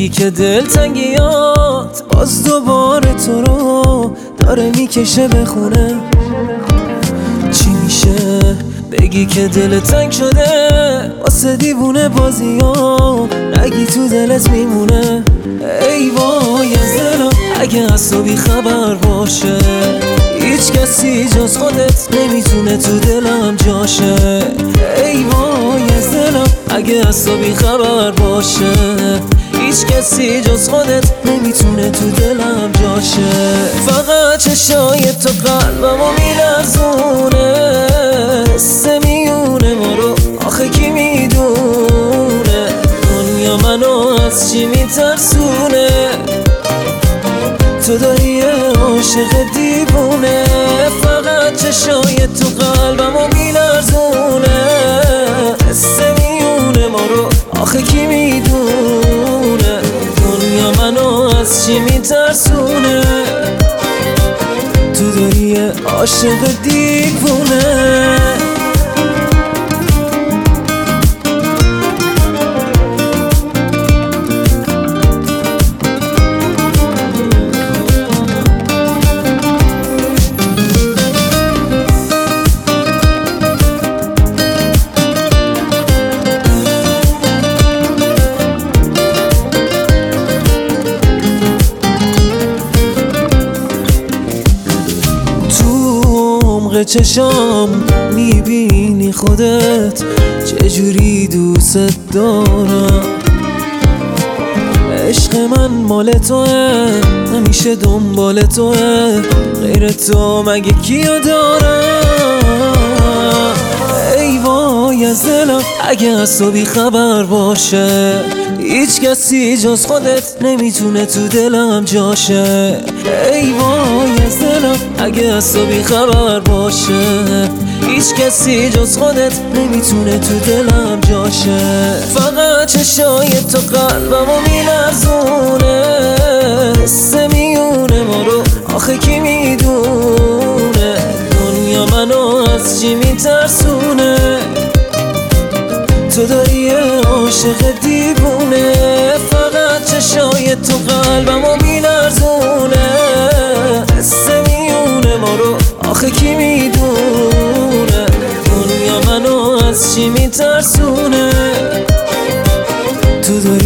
بگی که دلتنگیات باز دوباره تو رو داره میکشه به خونه. چی میشه بگی که دل تنگ شده واسه دیوونه بازیام، نگی تو دلت میمونه. ای وای از دلم اگه از تو بی خبر باشه، هیچ کسی جز خودت نمیتونه تو دلم جاشه. ای وای از دلم اگه از تو بی خبر باشه، هیچ کسی جز خودت نمیتونه تو دلم جاشه. فقط چشای تو قلبمو میلرزونه، حس میونه ما رو آخه کی میدونه، دنیا منو از چی میترسونه. تو داری عاشق دیوونه، فقط چشای تو قلبمو میلرزونه، حس میونه ما رو آخه کی میدونه، دنیا منو از چی میترسونه. تو داری عاشق دیوونه. چشام میبینی خودت چجوری دوست دارم، عشق من مال توه همیشه دنبال توه، غیر تو مگه کیو دارم. ای وای از دلم اگه از تو بی خبر باشه، هیچ کسی جز خودت نمیتونه تو دلم جاشه. ای وای از دلم اگه از تو بی خبر باشه، هیچ کسی جز خودت نمیتونه تو دلم جاشه. فقط چشای تو قلبمو میلرزونه، حس میونه ما رو آخه کی میدونه، دنیا منو از چی میترسونه. تو داری عاشق دیوونه، فقط چشای تو قلبمو